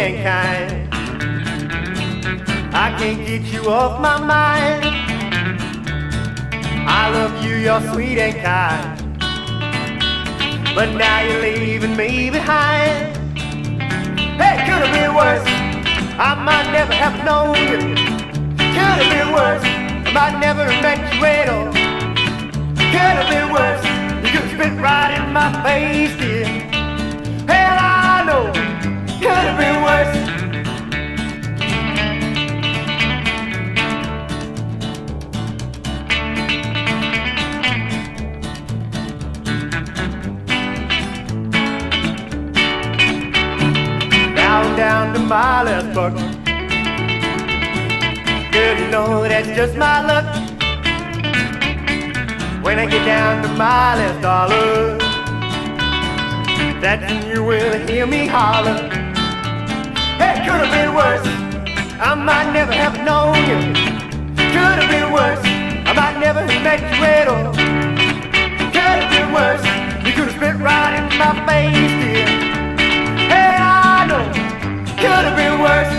and kind. I can't get you off my mind. I love you, you're sweet and kind. But now you're leaving me behind. Hey, could have been worse. I might never have known you. Could have been worse. I might never have met you at all. Could have been worse. You could have spit right in my face, dear. Hell, I know. Could have been worse. Down to my last buck. Girl, you know that's just my luck. When I get down to my last dollar, that's when you will hear me holler. Hey, could have been worse. I might never have known you. Could have been worse. I might never have met you at all. Could have been worse. You could have spit right in my face, dear. Hey, I know. Could have been worse.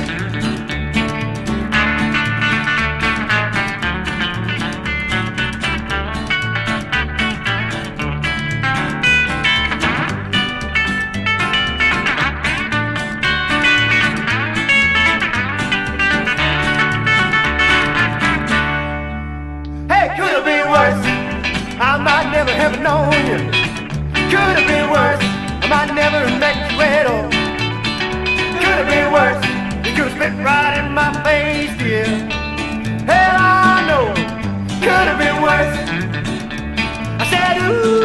Hey, could have been worse. I might never have known you. Could have been worse. I might never have met you at all. Could have been worse. You could have spit right in my face, dear. Hell, I know. Could have been worse. I said, ooh.